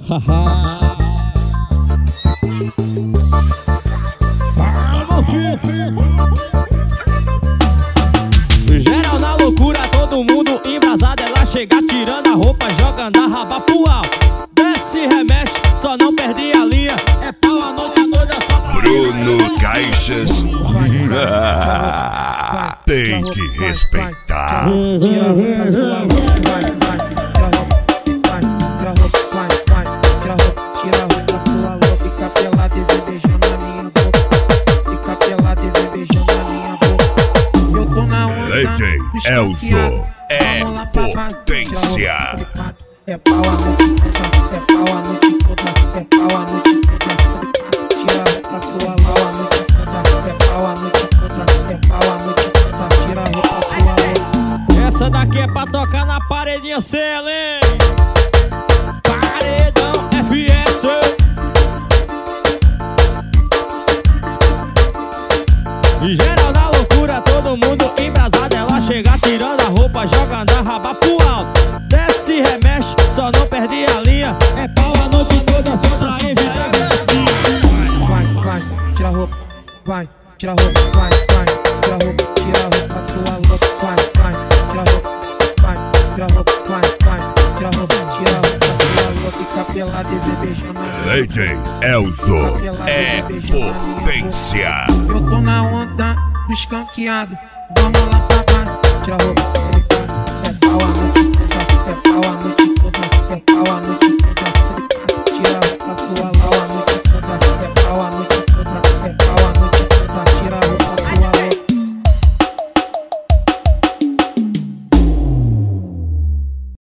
Geral na loucura, todo mundo embrasado. Ela chega tirando a roupa, jogando a raba pro alto. Desce, remexe, só não perde a linha. É pau a noite toda só pra Bruno Caixas. Tem que respeitar. Tira a roupa, sua louca, vai. Tira a roupa, sua louca. Fica pelada e vem beijando a minha boca. Fica pelada e vem beijando a minha boca. Eu tô na onda, DJ Elzo é potência. É pau a noite toda, é pau a noite toda, é pau a noite toda. Tira a roupa, sua louca, a noite toda, é pau a noite toda, é pau a noite toda. Tira a roupa, sua louca. essa daqui é pra tocar na paredinha CL, hein? Paredão FS. E geral na loucura, todo mundo embrasado. Ela chega tirando a roupa, jogando a raba pro alto. Desce, remexe, só não perde a linha. É pau a noite toda só pra evitar gracinha. Vai, tira a roupa, vai, tira a roupa, vai, tira a roupa, sua louca, vai, tira a roupa, vai, tira a roupa, vai, tira a roupa, sua louca, fica pelada e vem beijando a minha DJ Elzo é potência. Eu tô na onda do escanqueado, vamos lá, papai, tira a roupa, é pau a noite